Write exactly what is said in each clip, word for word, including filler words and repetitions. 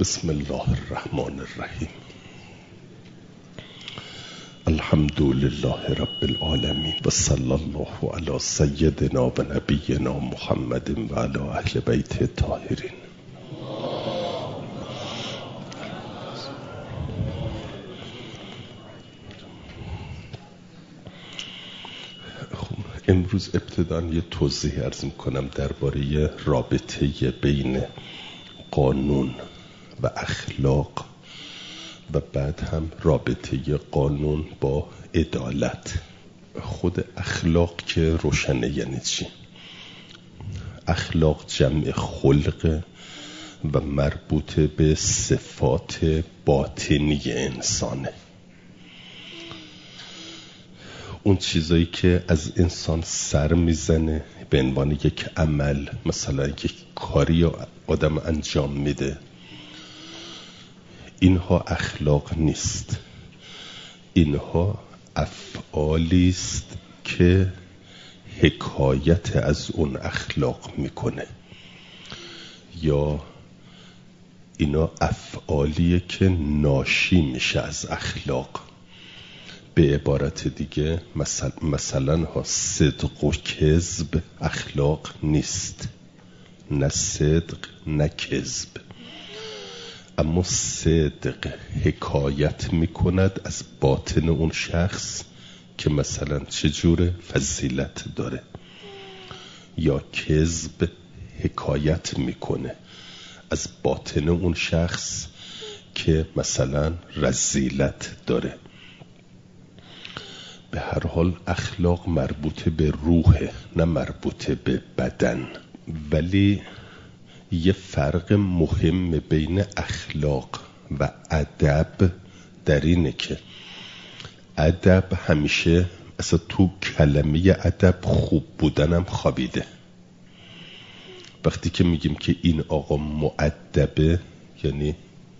بسم الله الرحمن الرحیم. الحمد لله رب العالمین و صلی الله علی سیدنا و نبینا محمد و علی اهل بیت الطاهرین. امروز ابتداً یه توضیح عرض می‌کنم درباره رابطه بین قانون و اخلاق و بعد هم رابطه قانون با عدالت. خود اخلاق که روشنه یعنی چی؟ اخلاق جمع خلق و مربوط به صفات باطنی انسانه. اون چیزایی که از انسان سر میزنه به عنوان یک عمل، مثلا یک کاری آدم انجام میده، اینها اخلاق نیست. اینها افعالی است که حکایت از اون اخلاق میکنه، یا اینا افعالیه که ناشی میشه از اخلاق. به عبارت دیگه مثلا, مثلا ها صدق و کذب اخلاق نیست، نه صدق نه کذب. اما صدق حکایت میکند از باطن اون شخص که مثلا چجور فضیلت داره، یا کذب حکایت میکنه از باطن اون شخص که مثلا رذیلت داره. به هر حال اخلاق مربوط به روحه، نه مربوط به بدن. ولی یه فرق مهم بین اخلاق و ادب در اینه که ادب همیشه اصلا تو کلمه ادب خوب بودنم خوابیده. وقتی که میگیم که این آقا مؤدبه یعنی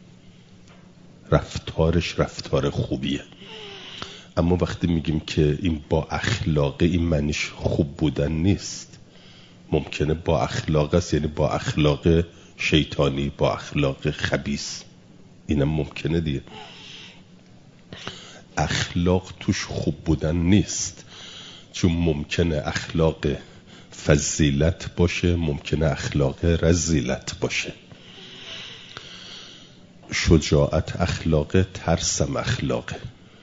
رفتارش رفتار خوبیه. اما وقتی میگیم که این با اخلاقه، این معنیش خوب بودن نیست. ممکنه با اخلاق است یعنی با اخلاق شیطانی، با اخلاق خبیث، اینم ممکنه دیگه. اخلاق توش خوب بودن نیست، چون ممکنه اخلاق فضیلت باشه، ممکنه اخلاق رذیلت باشه. شجاعت اخلاقه، ترسم اخلاقه.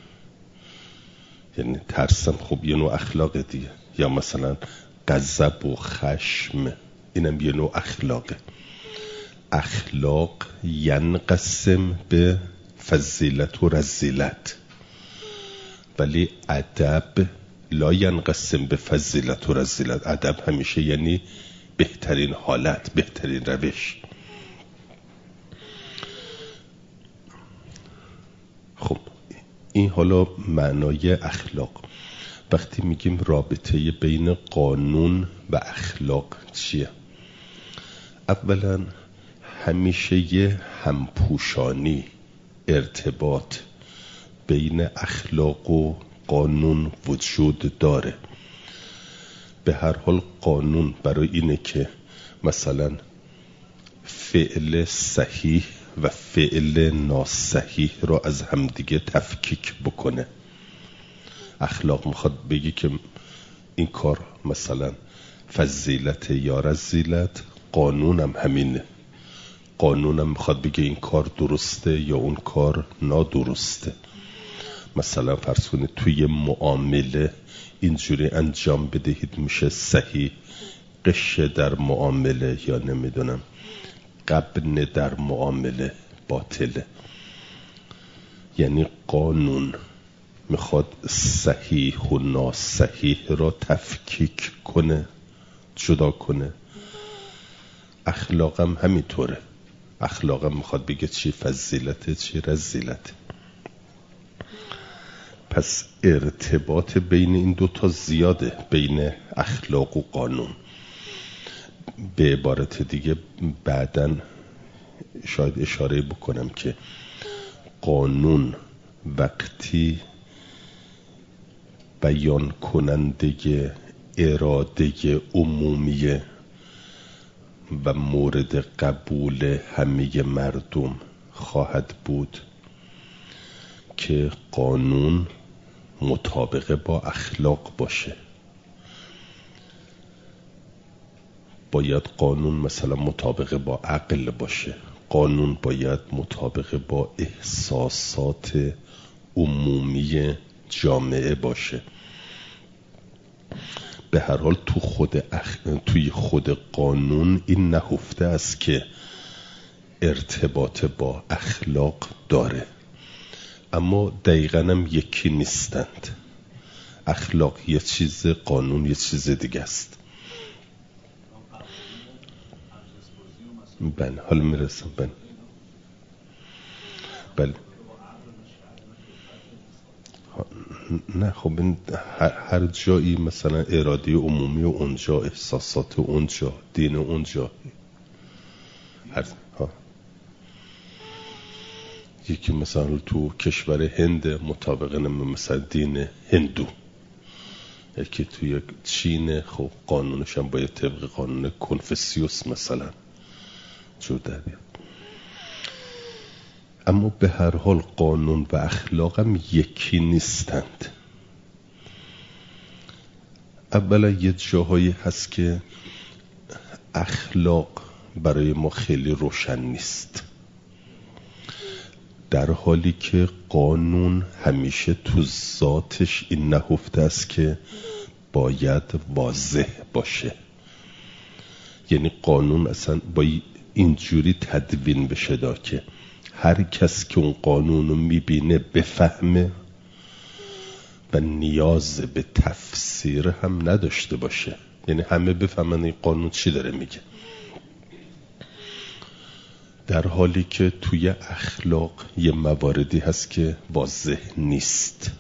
یعنی ترسم خب یه نوع اخلاق دیگه، یا مثلا غضب و خشم، اینم یه نوع اخلاقه. اخلاق ینقسم به فضیلت و رذیلت، ولی ادب لا ینقسم به فضیلت و رذیلت. ادب همیشه یعنی بهترین حالت، بهترین روش. خب این حالا معنای اخلاق. وقتی میگیم رابطه بین قانون و اخلاق چیه؟ اولا همیشه یه همپوشانی، ارتباط بین اخلاق و قانون وجود داره. به هر حال قانون برای اینه که مثلا فعل صحیح و فعل ناصحیح را از همدیگه تفکیک بکنه. اخلاق میخواد بگی که این کار مثلا فضیلت یا رذیلت، قانونم همینه. قانونم میخواد بگه این کار درسته یا اون کار نادرسته. مثلا فرض کنید توی معامله اینجوری انجام بدهید میشه صحیح، قش در معامله یا نمیدونم غبن در معامله باطله. یعنی قانون میخواد صحیح و ناصحیح را تفکیک کنه، جدا کنه. اخلاقم همینطوره. اخلاقم میخواد بگه چی فضیلته چی رذیلته. پس ارتباط بین این دوتا زیاده، بین اخلاق و قانون. به عبارت دیگه بعداً شاید اشاره بکنم که قانون وقتی بیان کننده اراده عمومی و مورد قبول همه مردم خواهد بود که قانون مطابق با اخلاق باشه. باید قانون مثلا مطابق با عقل باشه، قانون باید مطابق با احساسات عمومی جامعه باشه. به هر حال تو خود اخ... توی خود قانون این نهفته است که ارتباط با اخلاق داره، اما دقیقاً هم یکی نیستند. اخلاق یه چیز، قانون یه چیز دیگه است. بله حالا میرسم. بله بله نه خب این هر جایی مثلا اراده عمومی و اونجا، احساسات اونجا، دین اونجا، هر ها. یکی مثلا تو کشور هند مطابق مثلا دین هندو، یکی توی چین خب قانونش هم باید طبق قانون کنفوسیوس مثلا جور در بیاد. اما به هر حال قانون و اخلاق هم یکی نیستند. اولا یه جاهایی هست که اخلاق برای ما خیلی روشن نیست، در حالی که قانون همیشه تو ذاتش این نهفته است که باید واضح باشه. یعنی قانون اصلا باید اینجوری تدوین بشه دا که هر کس که اون قانون رو میبینه بفهمه و نیاز به تفسیر هم نداشته باشه. یعنی همه بفهمن این قانون چی داره میگه، در حالی که توی اخلاق یه مواردی هست که واضح نیست.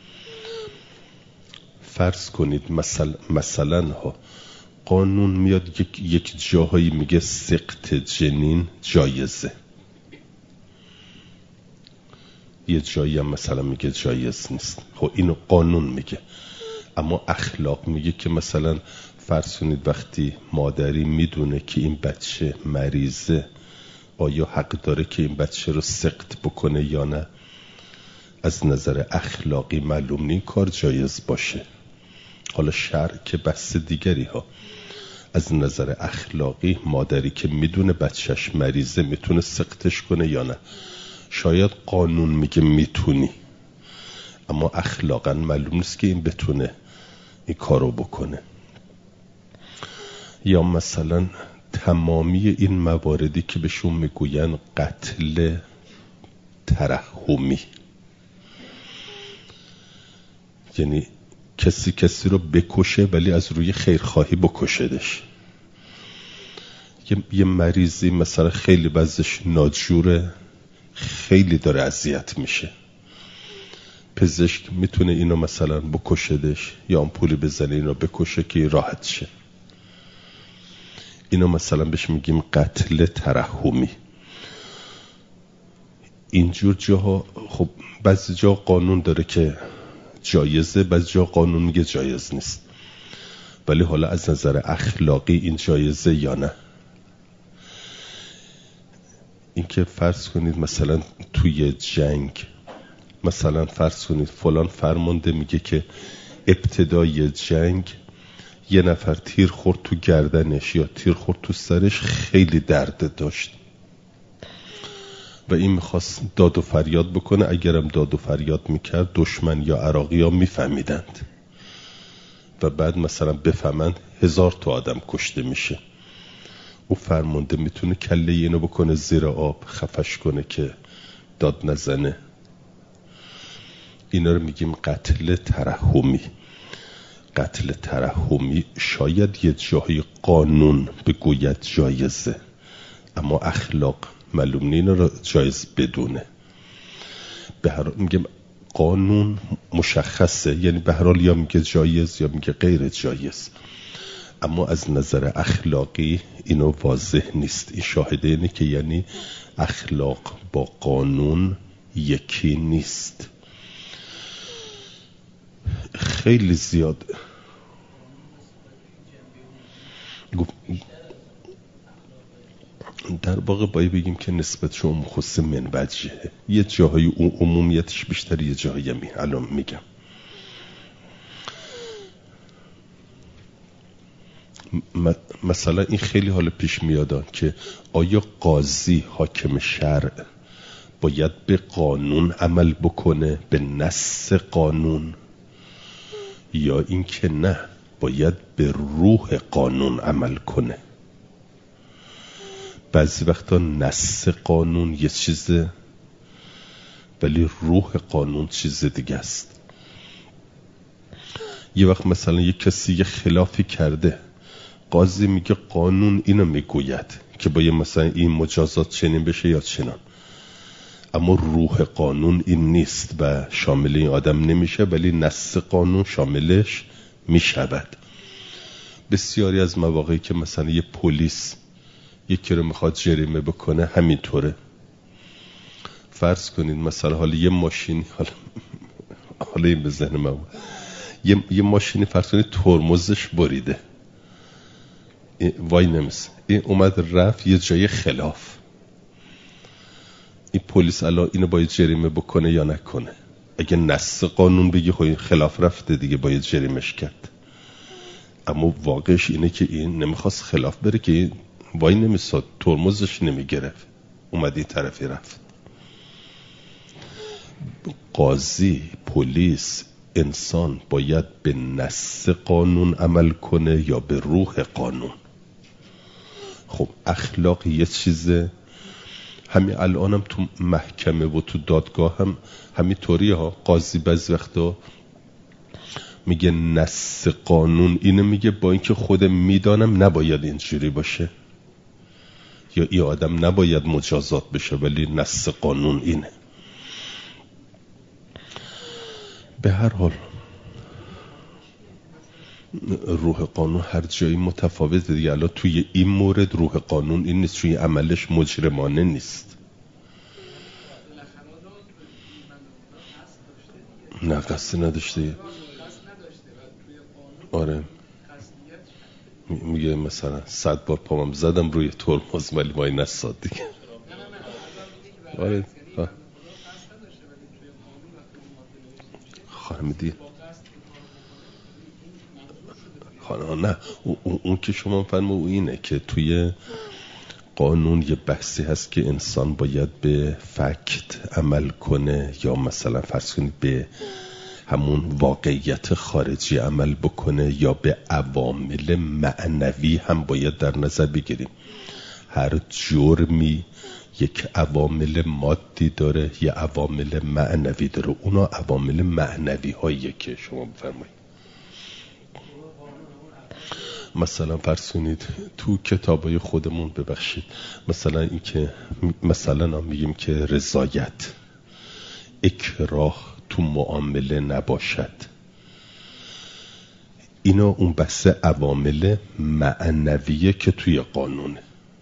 فرض کنید مثلا مثلا ها قانون میاد یک, یک جاهایی میگه سقط جنین جایزه، یه جایی هم مثلا میگه جایز نیست. خب اینو قانون میگه، اما اخلاق میگه که مثلا فرض کنید وقتی مادری میدونه که این بچه مریضه، آیا حق داره که این بچه رو سقط بکنه یا نه؟ از نظر اخلاقی معلوم نی کار جایز باشه. حالا شرع که بحث دیگری ها. از نظر اخلاقی مادری که میدونه بچهش مریضه میتونه سقطش کنه یا نه؟ شاید قانون میگه میتونی، اما اخلاقا معلوم نیست که این بتونه این کارو بکنه. یا مثلا تمامی این مواردی که بهشون میگوین قتل ترحمی، یعنی کسی کسی رو بکشه ولی از روی خیرخواهی بکشدش. یه, یه مریضی مثلا خیلی وضعش ناجوره، خیلی داره اذیت میشه، پزشک میتونه اینو مثلا بکشدش یا آمپولی بزنه اینو بکشه که راحت شه. اینو مثلا بهش میگیم قتل ترحمی. اینجور جاها خب بعضی جا قانون داره که جایزه، بعضی جا قانون میگه جایز نیست. ولی حالا از نظر اخلاقی این جایزه یا نه؟ اینکه فرض کنید مثلا توی جنگ مثلا فرض کنید فلان فرمانده میگه که ابتدای جنگ یه نفر تیر خورد تو گردنش یا تیر خورد تو سرش، خیلی درد داشت و این میخواست داد و فریاد بکنه. اگرم داد و فریاد میکرد دشمن یا عراقی ها میفهمیدند و بعد مثلا بفهمند هزار تا آدم کشته میشه. او فرمانده میتونه کله اینو بکنه زیر آب خفش کنه که داد نزنه. اینا رو میگیم قتل ترحمی. قتل ترحمی شاید یه جایی قانون بگوید جایزه، اما اخلاق معلوم نیست اینا رو جایز بدونه. به هر حال میگم قانون مشخصه، یعنی به هر حال یا میگه جایز یا میگه غیر جایز، اما از نظر اخلاقی اینو واضح نیست. این شاهده اینه که یعنی اخلاق با قانون یکی نیست. خیلی زیاد در واقع باید بگیم که نسبت عموم خصوص من وجهه، یه جاهای عمومیتش بیشتر، یه جاهای می الان میگم. مثلا این خیلی حال پیش میادن که آیا قاضی حاکم شرع باید به قانون عمل بکنه، به نص قانون، یا این که نه باید به روح قانون عمل کنه؟ بعضی وقتا نص قانون یه چیزه ولی روح قانون چیز دیگه است. یه وقت مثلا یه کسی یه خلافی کرده، قاضی میگه قانون اینو میگوید که باید مثلا این مجازات چنین بشه یا چنان، اما روح قانون این نیست و شامل این آدم نمیشه، ولی نص قانون شاملش میشود. بسیاری از مواقعی که مثلا یه پلیس یکی رو میخواد جریمه بکنه همینطوره. فرض کنید مثلا حالا یه ماشینی، حالا حالا این به ذهن من یه, یه ماشینی فرض کنید ترمزش بریده، وای نمیسه، این اومد رفت یه جای خلاف، این پلیس الان اینو باید جریمه بکنه یا نکنه؟ اگه نص قانون بگی خب خلاف رفته دیگه باید جریمش کرد، اما واقعش اینه که این نمیخواست خلاف بره که این وای نمیساد، ترمزش نمیگرفت، اومد این طرفی رفت. قاضی، پلیس، انسان باید به نص قانون عمل کنه یا به روح قانون؟ خب اخلاق یه چیزه، همین الانم تو محکمه و تو دادگاه هم همینطوریه ها. قاضی بعضی وقتا میگه نص قانون اینه میگه، با اینکه خودم میدانم نباید اینجوری باشه یا این آدم نباید مجازات بشه، ولی نص قانون اینه. به هر حال روح قانون هر جایی متفاوته دیگه. الان توی این مورد روح قانون این نیست، توی عملش مجرمانه نیست. نه قصد نداشته. آره میگه مثلا صد بار پامم زدم روی ترمز ولی مای نساد دیگه. آره خانم دی خانم نه اون, اون که شما فرمو اینه که توی قانون یه بحثی هست که انسان باید به فکت عمل کنه یا مثلا فرض کنید به همون واقعیت خارجی عمل بکنه یا به عوامل معنوی هم باید در نظر بگیریم. هر جرمی یک عوامل مادی داره یه عوامل معنوی داره، اونا عوامل معنوی هاییه که شما بفرمایید. مثلا فرض کنید تو کتابای خودمون، ببخشید، مثلا این که مثلا میگیم که رضایت، اکراه تو معامله نباشد، اینا اون بحث عوامل معنویه که توی قانونه.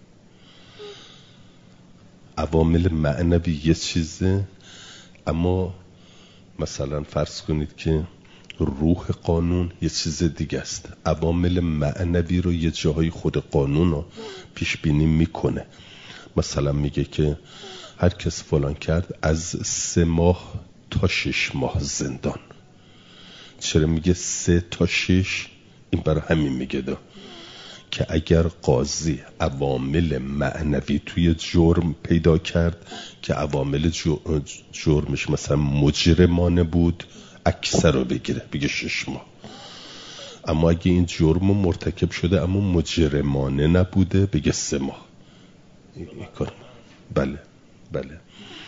عوامل معنوی یه چیزه، اما مثلا فرض کنید که روح قانون یه چیز دیگه است. عوامل معنوی رو یه جاهای خود قانون رو پیش بینی میکنه. مثلا میگه که هر کس فلان کرد از سه ماه تا شش ماه زندان. چرا میگه سه تا شش؟ این برای همین میگه ده که اگر قاضی عوامل معنوی توی جرم پیدا کرد که عوامل جرمش مثلا مجرمانه بود، اکثر رو بگیره بگه شش ماه. اما اگه این جرم مرتکب شده اما مجرمانه نبوده بگه سه ماه. این کار بله بله.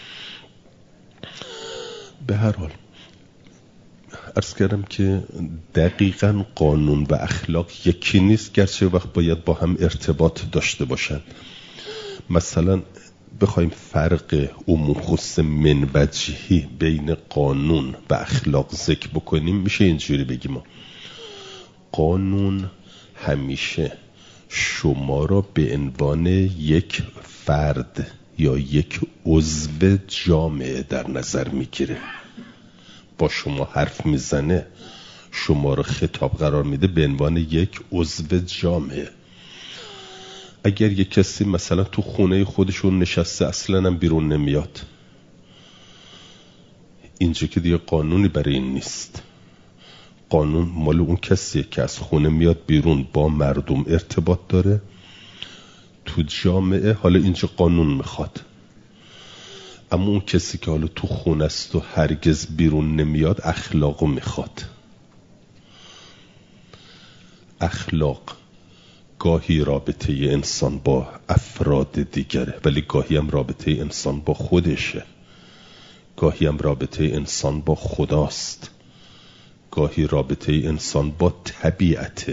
به هر حال عرض کردم که دقیقاً قانون و اخلاق یکی نیست، گرچه وقت باید با هم ارتباط داشته باشند. مثلا بخوایم فرق عموم خصوص من وجهی بین قانون و اخلاق ذکر بکنیم، میشه اینجوری بگیم ما قانون همیشه شما را به عنوان یک فرد یا یک عضو جامعه در نظر میگیره، با شما حرف میزنه، شما را خطاب قرار میده به عنوان یک عضو جامعه. اگر یک کسی مثلا تو خونه خودشون نشسته اصلا هم بیرون نمیاد، اینجا که دیگه قانونی برای این نیست. قانون مال اون کسیه که از خونه میاد بیرون، با مردم ارتباط داره تو جامعه. حالا اینجا قانون میخواد، اما اون کسی که حالا تو خونه است و هرگز بیرون نمیاد اخلاقو میخواد. اخلاق گاهی رابطه انسان با افراد دیگره، ولی گاهی هم رابطه انسان با خودشه، گاهی هم رابطه انسان با خداست، گاهی رابطه انسان با طبیعته.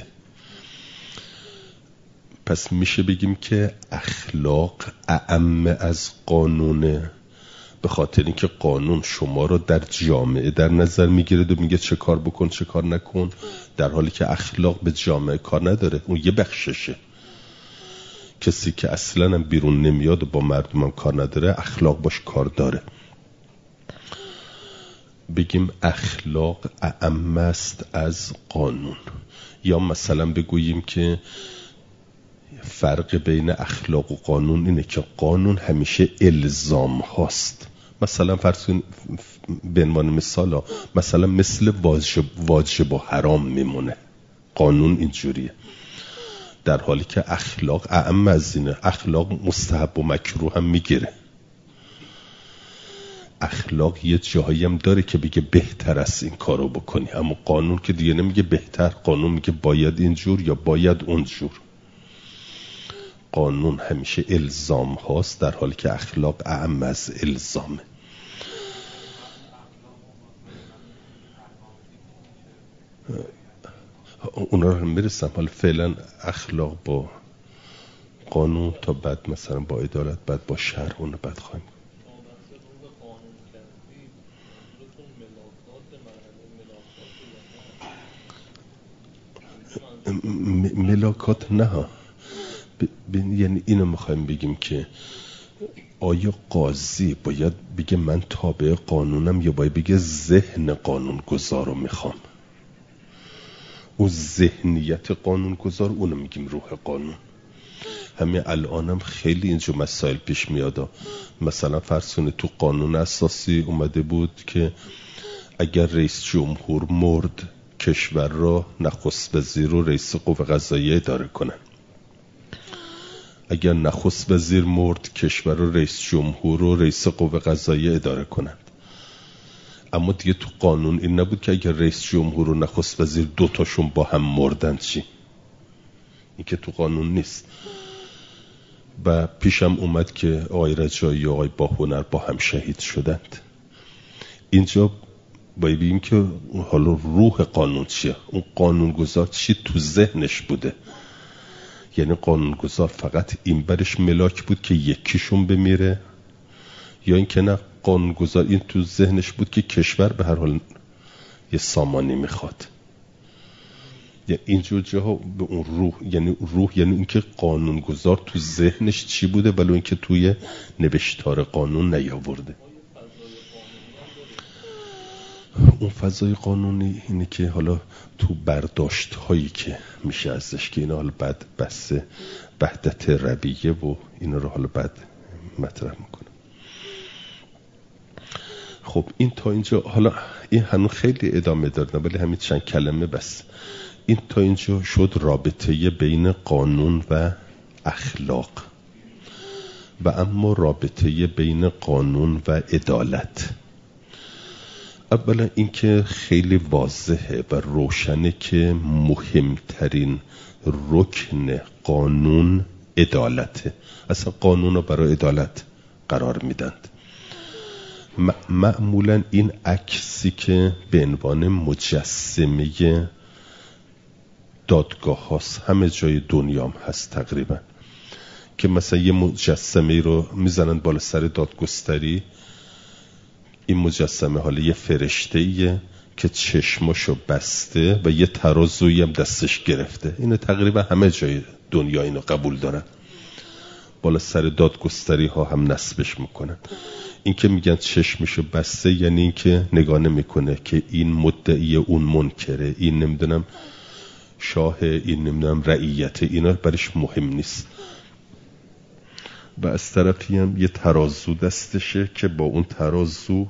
پس میشه بگیم که اخلاق اعم از قانونه، به خاطر اینکه قانون شما رو در جامعه در نظر میگیره و میگه چه کار بکن چه کار نکن، در حالی که اخلاق به جامعه کار نداره، اون یه بخششه. کسی که اصلا هم بیرون نمیاد و با مردم هم کار نداره اخلاق باش کار داره. بگیم اخلاق اعم است از قانون، یا مثلا بگوییم که فرق بین اخلاق و قانون اینه که قانون همیشه الزام هاست. مثلا فرض کن به عنوان مثال، مثلا مثل واجب, واجب و حرام میمونه، قانون اینجوریه، در حالی که اخلاق اعم از اینه. اخلاق مستحب و مکروه هم میگیره. اخلاق یه جایی هم داره که بگه بهتر است این کارو بکنی، اما قانون که دیگه نمیگه بهتر، قانون میگه باید اینجور یا باید اونجور. قانون همیشه الزام هاست، در حالی که اخلاق اعم از الزامه. اونا رو میرسم، حالا فعلا اخلاق با قانون، تا بعد مثلا با عدالت، بعد با شرع، اونو بعد خواهیم. ملاکات نه ها، یعنی اینو میخوایم بگیم که آیا قاضی باید بگه من تابع قانونم یا باید بگه ذهن قانون گذار رو میخوام؟ او ذهنیت قانون گذار، اونو میگیم روح قانون. همین الانم خیلی اینجا مسائل پیش میادا. مثلا فرض کنید تو قانون اساسی اومده بود که اگر رئیس جمهور مرد کشور را نخست وزیر و رئیس قوه قضاییه اداره کنن. اگر نخست وزیر مرد کشور را رئیس جمهور و رئیس قوه قضاییه اداره کنند. اما دیگه تو قانون این نبود که اگر رئیس جمهور و نخست وزیر دوتاشون با هم مردن چی؟ این که تو قانون نیست. و پیشم اومد که آقای رجایی و آقای باهنر با هم شهید شدند. اینجا باید بگیم که حالا روح قانون چیه؟ اون قانونگذار چی تو ذهنش بوده؟ یعنی قانونگذار فقط این برش ملاک بود که یکیشون بمیره، یا این که نه قانونگذار این تو ذهنش بود که کشور به هر حال یه سامانی میخواد؟ یعنی اینجور جاها به اون روح، یعنی روح یعنی این که قانونگذار تو ذهنش چی بوده ولی این که توی نوشتار قانون نیاورده. اون فضای قانونی اینه که حالا تو برداشت هایی که میشه ازش، که اینا حالا بعد بحث وحدت ربیه و اینا رو حالا بعد مطرح میکنم. خب این تا اینجا، حالا این هنوز خیلی ادامه داره ولی همین چند کلمه بس. این تا اینجا شد رابطه بین قانون و اخلاق. و اما رابطه بین قانون و عدالت، اولا این که خیلی واضحه و روشنه که مهمترین رکن قانون عدالته. اصلا قانون رو برای عدالت قرار میدند. معمولا این عکسی که به عنوان مجسمه دادگاه هاست، همه جای دنیا هم هست تقریبا، که مثلا یه مجسمه رو میزنن بالا سر دادگستری. این مجسمه حالا یه فرشته‌ایه که چشماشو بسته و یه ترازویی هم دستش گرفته. اینو تقریبا همه جای دنیا اینو قبول دارن، بالا سر دادگستری ها هم نصبش میکنن. این که میگن چشمشو بسته یعنی این که نگاه نمیکنه که این مدعی اون منکره، این نمیدونم شاه، این نمیدونم رعیت، اینا برش مهم نیست. و از طرفی هم یه ترازو دستشه که با اون ترازو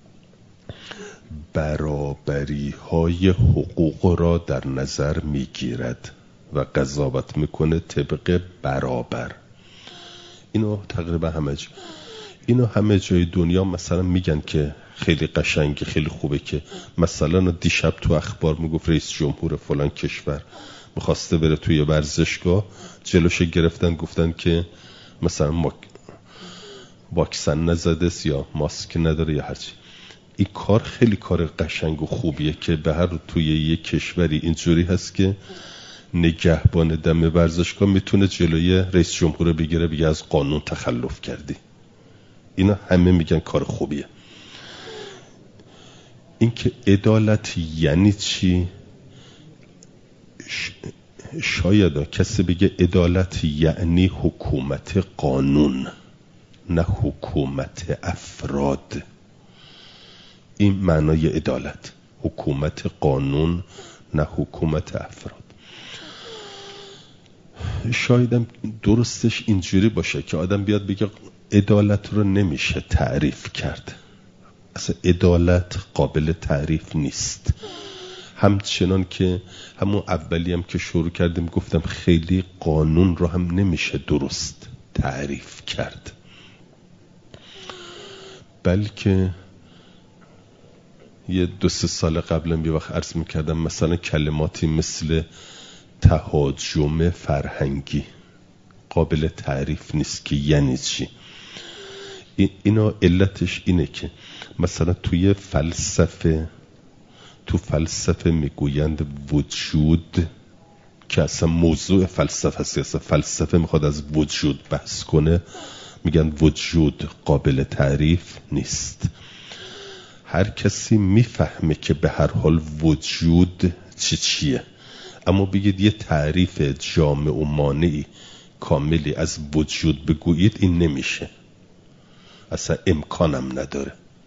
برابری های حقوق را در نظر میگیرد و قضاوت میکنه طبق برابر. اینو تقریبا همه جا اینو همه جای دنیا مثلا میگن که خیلی قشنگه، خیلی خوبه، که مثلا دیشب تو اخبار میگفت رئیس جمهور فلان کشور میخواسته بره توی ورزشگاه، جلوش گرفتن گفتن که مثلا ما واکسن نزده یا ماسک نداره یا هرچی. این کار خیلی کار قشنگ و خوبیه که به هر توی یک کشوری اینجوری هست که نگهبان دم ورزشگاه میتونه جلوی رئیس جمهور بگیره بگه از قانون تخلف کردی. اینا همه میگن کار خوبیه. این که عدالت یعنی چی؟ شاید کسی بگه عدالت یعنی حکومت قانون، نه حکومت افراد. این معنای عدالت، حکومت قانون نه حکومت افراد. شایدم درستش اینجوری باشه که آدم بیاد بگه عدالت رو نمیشه تعریف کرد، اصلا عدالت قابل تعریف نیست. همچنان که همون اولی هم که شروع کردیم گفتم خیلی قانون رو هم نمیشه درست تعریف کرد، بلکه یه دو سه سال قبلم یه وقت عرض میکردم مثلا کلماتی مثل تهاجم فرهنگی قابل تعریف نیست که یعنی چی. اینا علتش اینه که مثلا توی فلسفه تو فلسفه میگویند وجود، که اصلا موضوع فلسفه هست، اصلا فلسفه میخواد از وجود بحث کنه، میگن وجود قابل تعریف نیست. هر کسی میفهمه که به هر حال وجود چی چیه، اما بگید یه تعریف جامع و مانعی کاملی از وجود بگویید، این نمیشه، اصلا امکانم نداره.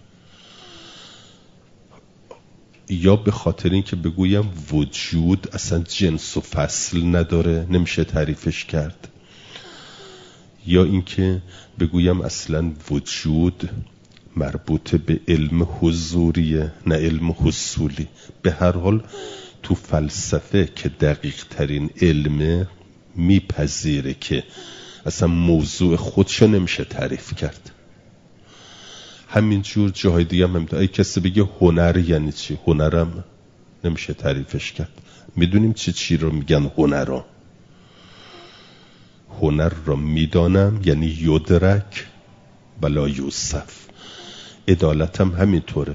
یا به خاطر این که بگویم وجود اصلا جنس و فصل نداره، نمیشه تعریفش کرد. یا اینکه بگویم اصلا وجود مربوط به علم حضوریه نه علم حصولی. به هر حال تو فلسفه که دقیق ترین علمه میپذیره که اصلا موضوع خودشو نمیشه تعریف کرد. همینجور جاهای دیگه هم همینطور. ای کسی بگه هنر یعنی چی؟ هنرم نمیشه تعریفش کرد. میدونیم چی چی رو میگن هنرا. هنر رو میدانم یعنی یدرک ولا یوصف. عدالت هم همینطوره.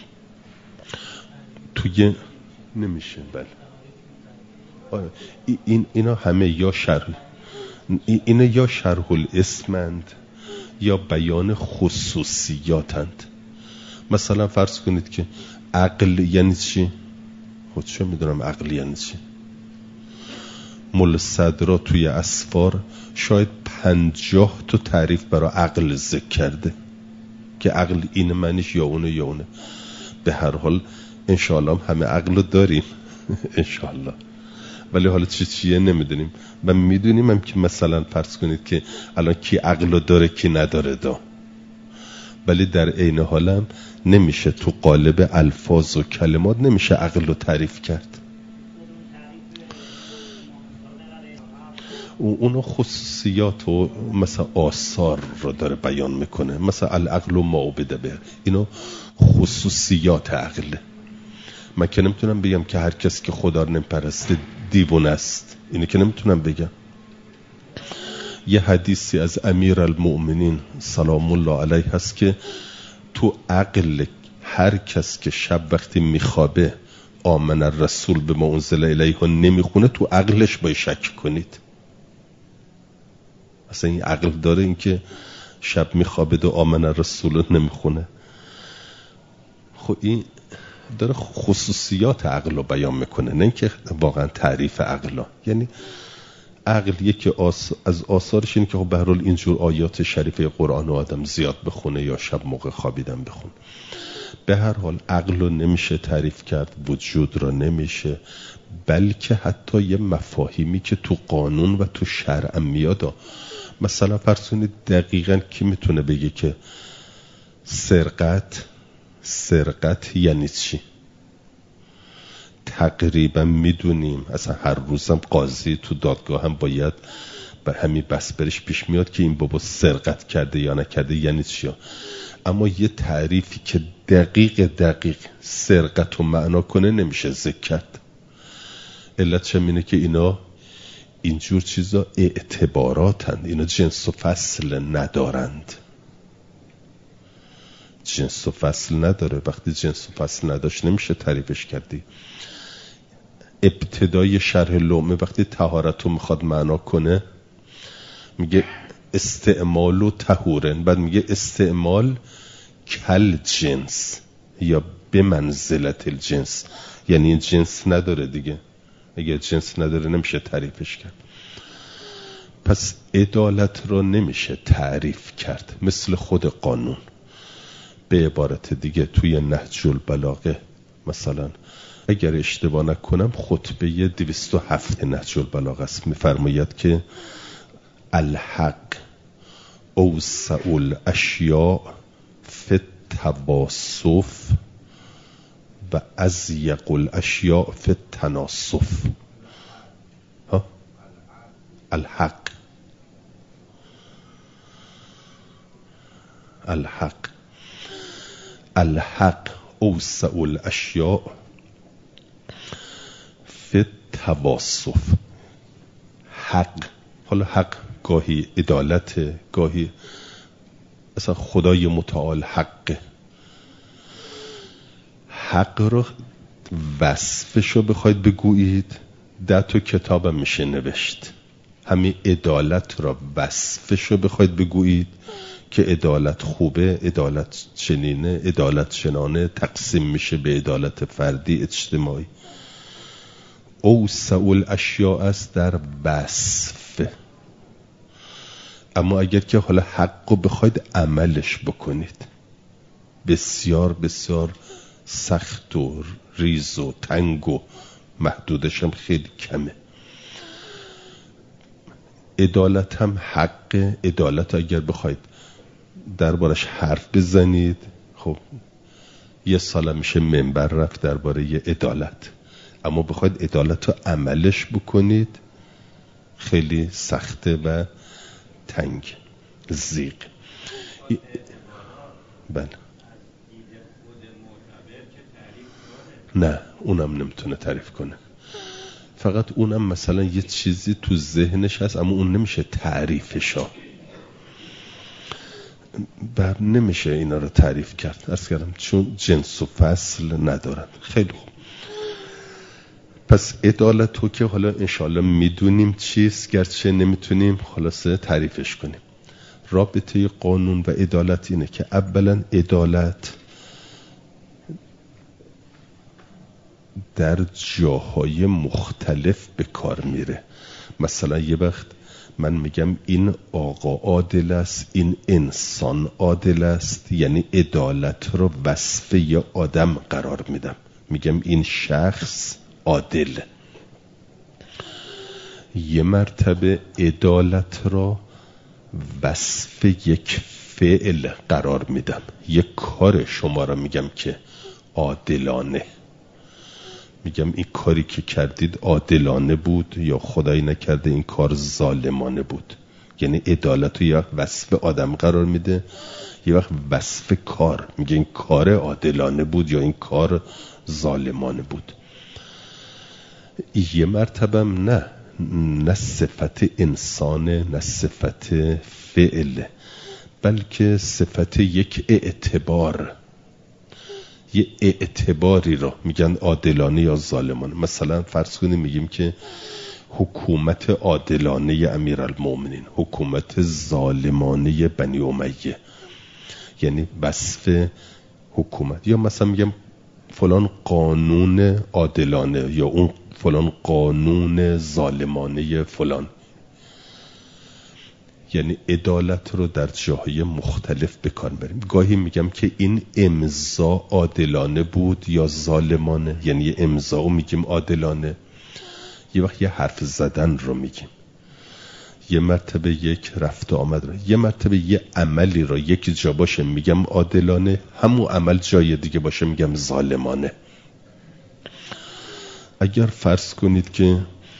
توی نمیشه. بله آره. این اینا همه یا شرح اینا یا شرح الاسمند یا بیان خصوصیاتند. مثلا فرض کنید که عقل یعنی چی؟ خود چه میدونم عقل یعنی چی؟ مول صدرا توی اسفار شاید پنجاه تا تعریف برای عقل ذکر کرده که عقل این معنیش یا اونه یا اونه. به هر حال انشاءالله همه عقل رو داریم انشاءالله، ولی حالا چی چیه نمیدونیم. و میدونیم هم که مثلا فرض کنید که الان کی عقل رو داره کی نداره دا، ولی در عین حال هم نمیشه تو قالب الفاظ و کلمات نمیشه عقل رو تعریف کرد. اونو خصوصیات و مثلا آثار رو داره بیان میکنه. مثلا العقل و ما عبد به، اینو خصوصیات عقله. من که نمیتونم بگم که هر کسی که خدا رو نمیپرسته دیوونه است، اینو که نمیتونم بگم. یه حدیثی از امیر المؤمنین سلام الله علیه هست که تو عقل هر کس که شب وقتی میخوابه آمن الرسول به ما انزل الیه نمیخونه، تو عقلش باید شک کنید. اصلا این عقل داره این که شب میخوابه و آمن الرسول نمیخونه؟ خب این داره خصوصیات عقل رو بیان میکنه، نه اینکه واقعا تعریف عقل. یعنی عقل یکی آس... از آثارش اینه که خب به هر حال اینجور آیات شریفه قرآن رو آدم زیاد بخونه یا شب موقع خوابیدن بخونه. به هر حال عقل رو نمیشه تعریف کرد، وجود رو نمیشه، بلکه حتی یه مفاهیمی که تو قانون و تو شرع میاد مثلا فرض کنید دقیقاً کی میتونه بگه که سرقت سرقت یعنی چی؟ تقریبا میدونیم، اصلا هر روزم قاضی تو دادگاه هم باید به همین بس برش پیش میاد که این بابا سرقت کرده یا نکرده یعنی چی. اما یه تعریفی که دقیق دقیق سرقت و معنا کنه نمیشه ذکر کرد. علت چمینه که اینا اینجور چیزا اعتباراتند، اینا جنس و فصل ندارند. جنس و فصل نداره. وقتی جنس و فصل نداشت نمیشه تعریفش کردی. ابتدای شرح لقمه وقتی طهارت رو میخواد معنا کنه میگه استعمال و طهورن، بعد میگه استعمال کل جنس یا به منزلت الجنس، یعنی این جنس نداره دیگه. اگر جنس نداره نمیشه تعریفش کرد. پس عدالت رو نمیشه تعریف کرد مثل خود قانون. به عبارت دیگه توی نهج البلاغه مثلا اگر اشتباه نکنم خطبه دویست و هفت نهج البلاغه است، میفرماید که الحق اوسع الاشیاء فی التواصف و اضیق الاشیاء فی التناصف. ها الحق الحق الحق اوسع الاشیاء فی التواصف. حق، حالا حق گاهی عدالت، گاهی اصلا خدای متعال حقه. حق رو وصفشو بخواید بگویید ده تا کتابم میشه نوشت. همین عدالت را وصفشو بخواید بگویید که عدالت خوبه، عدالت چنینه، عدالت چنانه، تقسیم میشه به عدالت فردی اجتماعی. اوسع الاشیاء است در وصف. اما اگر که حالا حق رو بخواید عملش بکنید بسیار بسیار سخت و ریز و تنگ و محدودش هم خیلی کمه. عدالت هم حق. عدالت اگر بخواید دربارش حرف بزنید خب یه سال میشه منبر رفت درباره یه عدالت، اما بخواید عدالت رو عملش بکنید خیلی سخته و تنگ زیغ. بله نه اونم نمیتونه تعریف کنه، فقط اونم مثلا یه چیزی تو ذهنش هست اما اون نمیشه تعریفش ها، بر نمیشه اینا رو تعریف کرد. عرض کردم چون جنس و فصل ندارن. خیلی خوب، پس عدالت رو که حالا انشاءالله میدونیم چیست، گرچه نمیتونیم خلاصه تعریفش کنیم. رابطه قانون و عدالت اینه که اولا عدالت در جاهای مختلف به کار میره. مثلا یه وقت من میگم این آقا عادل است، این انسان عادل است، یعنی عدالت رو وصف یه آدم قرار میدم، میگم این شخص عادل. یه مرتبه عدالت رو وصف یک فعل قرار میدم، یک کار شما رو میگم که عادلانه، میگم این کاری که کردید عادلانه بود یا خدایی نکرده این کار ظالمانه بود. یعنی عدالت رو یا وصف آدم قرار میده یه وقت وصف کار، میگه این کار عادلانه بود یا این کار ظالمانه بود. یه مرتبه نه نه صفت انسانه نه صفت فعل، بلکه صفت یک اعتبار، یه اعتباری رو میگن عادلانه یا ظالمانه. مثلا فرض کنیم میگیم که حکومت عادلانه امیرالمومنین، حکومت ظالمانه بنی امیه، یعنی وصف حکومت. یا مثلا میگم فلان قانون عادلانه یا اون فلان قانون ظالمانه فلان، یعنی عدالت رو در جاهای مختلف بکار بریم. گاهی میگم که این امضا عادلانه بود یا ظالمانه، یعنی یه امضا رو میگیم عادلانه، یه وقت یه حرف زدن رو میگیم. یه مرتبه یک رفت آمد را، یه مرتبه یه عملی را یکی جا باشه میگم عادلانه، همون عمل جای دیگه باشه میگم ظالمانه. اگر فرض کنید که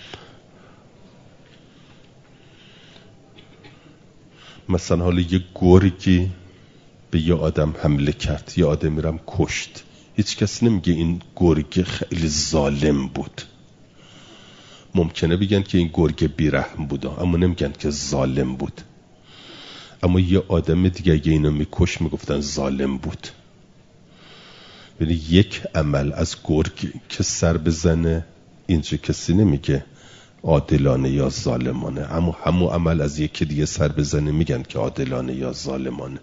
مثلا حالا یه گرگی به یه آدم حمله کرد، یه آدمی رو هم کشت، هیچ کسی نمیگه این گرگ خیلی ظالم بود. ممکنه بگن که این گرگ بیرحم بود اما نمیگن که ظالم بود. اما یه آدم دیگه اگه اینو میکش میگفتن ظالم بود. یعنی یک عمل از گرگ که سر بزنه اینجا کسی نمیگه عادلانه یا ظالمانه، اما همون عمل از یکی دیگه سر بزنه میگن که عادلانه یا ظالمانه.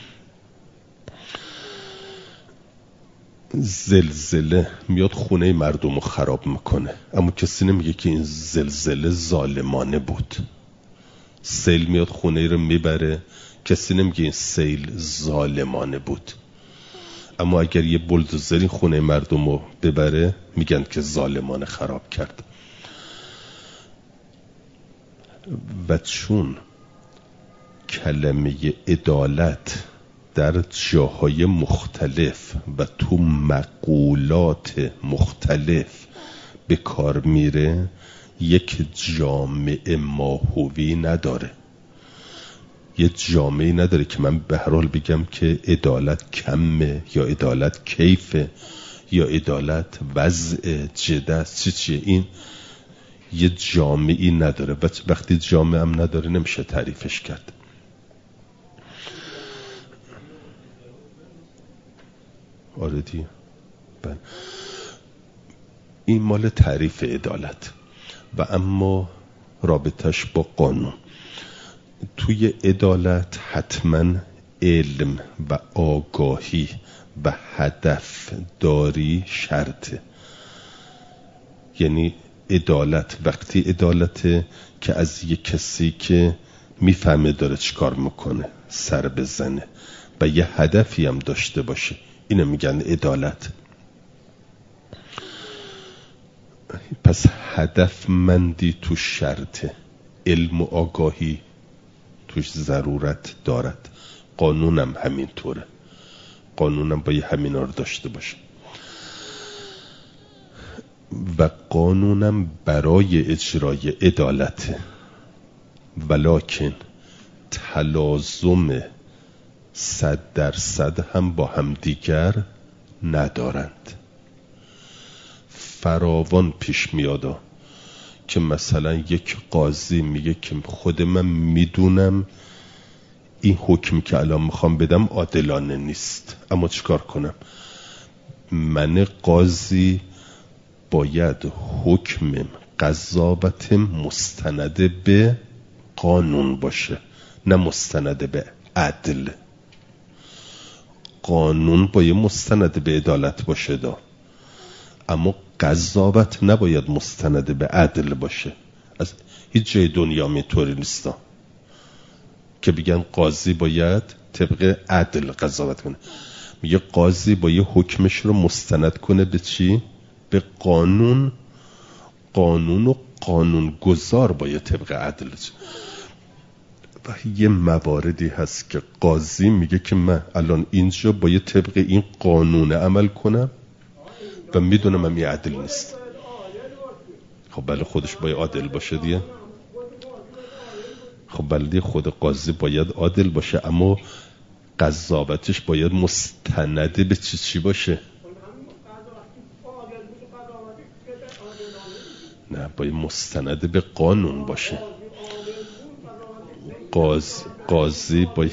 زلزله میاد خونه مردم رو خراب میکنه اما کسی نمیگه که این زلزله ظالمانه بود. سیل میاد خونه رو میبره، کسی نمیگه این سیل ظالمانه بود. اما اگر یه بلدوزری خونه مردم رو ببره میگن که ظالمانه خراب کرد. و چون کلمه عدالت در جاهای مختلف و تو مقولات مختلف به کار میره، یک جامعه ماهوی نداره. یه جامعه نداره که من به هر حال بگم که عدالت کمه یا عدالت کیفه یا عدالت وضع جده چی چیه. این یه جامعه نداره. وقتی جامعه هم نداره نمیشه تعریفش کرد. آره دیگه. این مال تعریف عدالت. و اما رابطش با قانون. توی عدالت حتما علم و آگاهی و هدف داری شرطه. یعنی عدالت وقتی عدالته که از یک کسی که میفهمه داره چیکار میکنه سر بزنه و یه هدفی هم داشته باشه، اینو میگن عدالت. پس هدفمندی تو شرطه، علم و آگاهی توش ضرورت دارد. قانونم همینطوره، قانونم باید همینا رو داشته باشه و قانونم برای اجرای عدالته، ولکن تلازم صد درصد هم با هم دیگر ندارند. فراوان پیش میادا که مثلا یک قاضی میگه که خود من میدونم این حکم که الان میخوام بدم عادلانه نیست، اما چیکار کنم؟ من قاضی باید حکم قضاوت مستند به قانون باشه، نه مستند به عدل. قانون باید مستند به عدالت باشه دا، اما قضاوت نباید مستند به عدل باشه. از هیچ جای دنیا میطوری نیستا که بگن قاضی باید طبق عدل قضاوت کنه. میگه قاضی باید حکمش رو مستند کنه به چی؟ به قانون. قانون و قانون گذار باید طبق عدل. و یه مواردی هست که قاضی میگه که من الان اینجا باید طبق این قانون عمل کنم و میدونم هم یه عدل نیست. خب بله خودش باید عادل باشه دیگه. خب بله خود قاضی باید عادل باشه، اما قضاوتش باید مستند به چی چی باشه؟ نه، باید مستند به قانون باشه. قاضی قاضی باید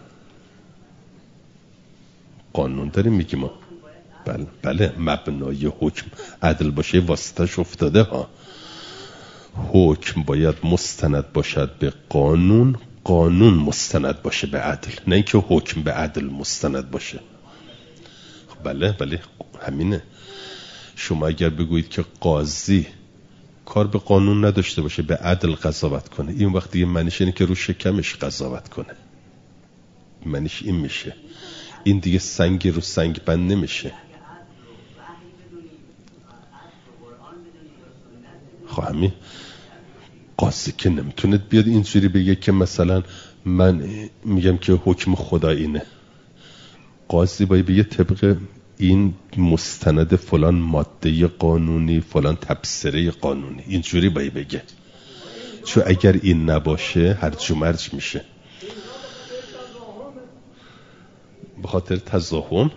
قانون داریم میگیم ما. بله بله مبنای حکم عدل باشه، واسطش افتاده ها. حکم باید مستند باشد به قانون، قانون مستند باشه به عدل، نه اینکه حکم به عدل مستند باشه. بله بله همینه. شما اگر بگویید که قاضی کار به قانون نداشته باشه به عدل قضاوت کنه، این وقت دیگه معنیش اینه که رو شکمش قضاوت کنه. معنیش این میشه. این دیگه سنگ رو سنگ بند نمیشه. خب همین قاضی که نمیتونه بیاد اینجوری بگه که مثلا من میگم که حکم خدا اینه. قاضی باید بگه طبق این مستند فلان ماده قانونی، فلان تبصره قانونی، اینجوری باید بگه. چون اگر این نباشه هرج و مرج میشه. به خاطر تضاهم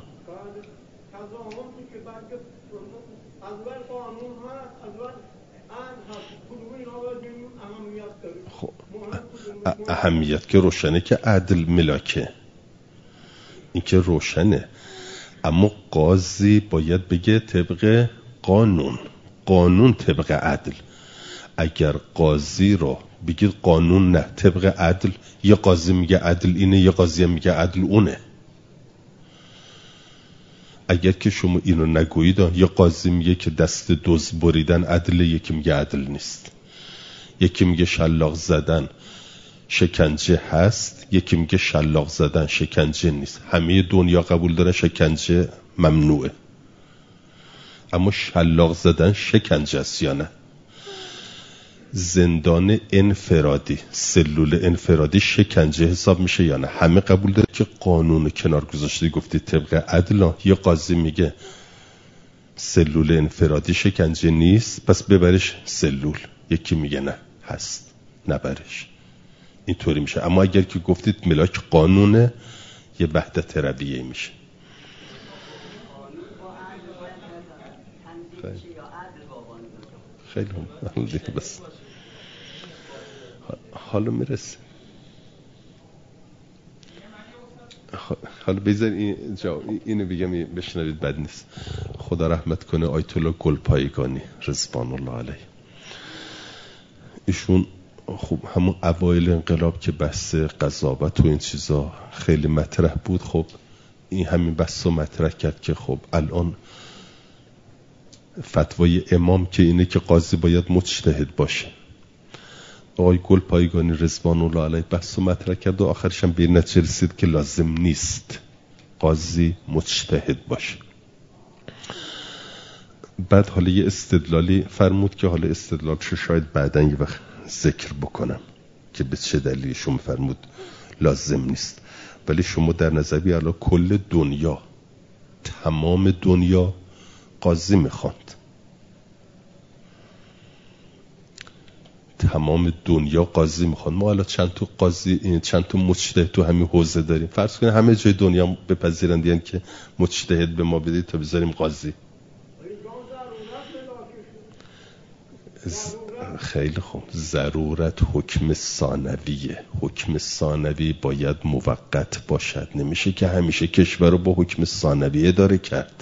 خب اهمیت که روشنه که عدل ملاکه، این که روشنه، اما قاضی باید بگه طبق قانون، قانون طبق عدل. اگر قاضی رو بگید قانون نه طبق عدل، یه قاضی میگه عدل اینه، یه قاضی میگه عدل اونه. اگر که شما اینو نگویید، یه قاضی میگه که دست دزد بریدن عدل، یکی میگه عدل نیست. یکی میگه شلاق زدن شکنجه هست، یکی میگه شلاق زدن شکنجه نیست. همه دنیا قبول داره شکنجه ممنوعه، اما شلاق زدن شکنجه است یا نه؟ زندان انفرادی، سلول انفرادی شکنجه حساب میشه یا نه؟ همه قبول داره که قانون کنار گذاشته گفتی طبق عدل. یه قاضی میگه سلول انفرادی شکنجه نیست پس ببرش سلول، یکی میگه نه هست نبرش. اینطوری میشه. اما اگر که گفتید ملاک قانونه، یه وحدت رویه میشه. خیلی هم دیگه بس حالا میرسه. حالا بذار این جا اینو بگم بشنوید بد نیست. خدا رحمت کنه آیت الله گلپایگانی رضوان الله علیه. ایشون خب همون اوایل انقلاب که بحث قضاوت و این چیزا خیلی مطرح بود، خب این همین بحث رو مطرح کرد که خب الان فتوای امام که اینه که قاضی باید مجتهد باشه. آقای گلپایگانی رضوان الله علیه بحث رو مطرح کرد و آخرش هم به نتیجه رسید که لازم نیست قاضی مجتهد باشه. بعد حالا یه استدلالی فرمود که حالا استدلالش شاید بعداً یه وقت ذکر بکنم که به چه دلیلی شما فرمود لازم نیست. ولی شما در نظر بیار الان کل دنیا، تمام دنیا قاضی میخواند، تمام دنیا قاضی میخوان. ما الان چند تا قاضی، چند تا مجتهد تو همین حوزه داریم. فرض کنید همه جای دنیا بپذیرند یعنی که مجتهد به ما بدید تا بذاریم قاضی. خیلی خوب. ضرورت حکم ثانویه. حکم ثانوی باید موقت باشد. نمیشه که همیشه کشور رو با حکم ثانوی اداره کرد.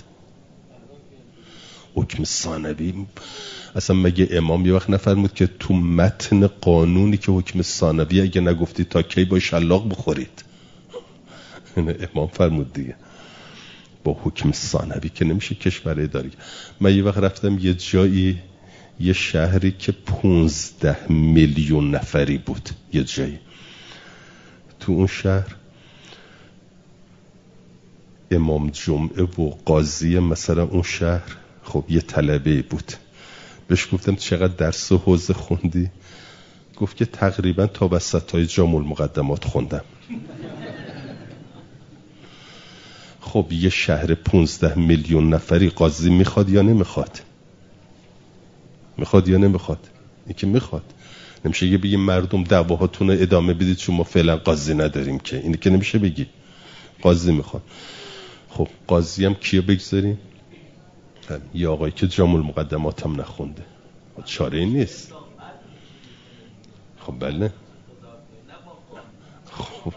حکم ثانوی اصلا مگه امام یه وقت نفرمود که تو متن قانونی که حکم ثانوی اگه نگفتی تا کی با شلاق بخورید؟ امام فرمود دیگه با حکم ثانوی که نمیشه کشور اداره. من یه وقت رفتم یه جایی، یه شهری که پونزده میلیون نفری بود، یه جایی تو اون شهر امام جمعه و قاضی مثلا اون شهر خب یه طلبه بود. بهش گفتم چقدر درس و حوزه خوندی؟ گفت که تقریبا تا وسطای جامع المقدمات خوندم. خب یه شهر پونزده میلیون نفری قاضی میخواد یا نمیخواد؟ میخواد یا نمیخواد؟ این که میخواد. نمیشه یه بگیم مردم دعواهاتون رو ادامه بدید چون ما فعلا قاضی نداریم، که اینی که نمیشه بگی. قاضی میخواد. خب قاضی هم کیو بگذاریم؟ یه آقایی که جامع المقدمات هم نخونده. چاره این نیست. خب بله. خب.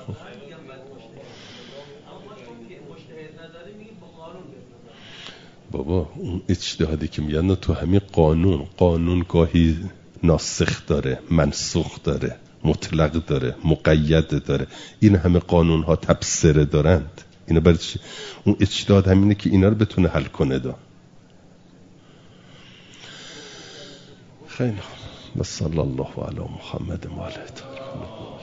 بابا اون اجتهادی که میگن تو همین قانون، قانون گاهی ناسخ داره، منسوخ داره، مطلق داره، مقید داره. این همه قانون ها تبصره دارند. اینا برای چی؟ اون اجتهاد همینه که اینا رو بتونه حل کنه. دا خیلی خوب. صلی الله علی محمد و آله.